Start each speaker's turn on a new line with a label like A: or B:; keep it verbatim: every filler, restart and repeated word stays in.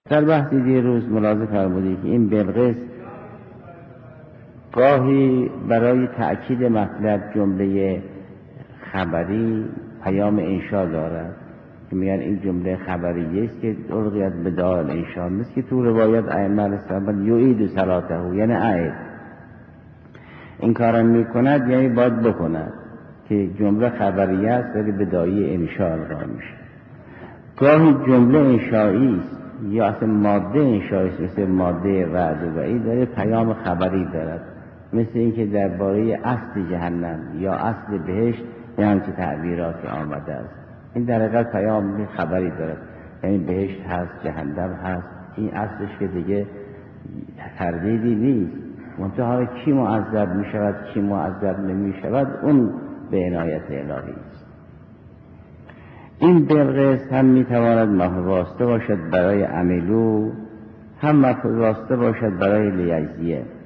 A: در بحثی دیروز ملاحظه فرمودید که این بلقیس گاهی برای تأکید مطلب جمله خبری پیام انشا دارد که میگن این جمله خبریه است که القیت بداع الانشا، مثل که تو روایت ائمه علیه السلام یعید صلاته، یعنی عید این کارم میکند یعنی باید بکند که جمله خبریه است ولی بداعی انشا القا میشه. گاهی جمله انشایی است یا اصلا ماده انشایی است، مثل ماده وعد و وعید داره پیام خبری دارد، مثل اینکه درباره اصل جهنم یا اصل بهشت یه همچه تعبیراتی آمده است. این در حقیقت پیام خبری دارد، یعنی بهشت هست، جهنم هست، این اصلش که دیگه تردیدی نیست. منتها کی معذب می شود کی معذب نمی شود اون به عنایت الهی است. این بلقیس هم می تواند مفواسطه باشد برای عملو، هم مفواسطه باشد برای لیجزیه.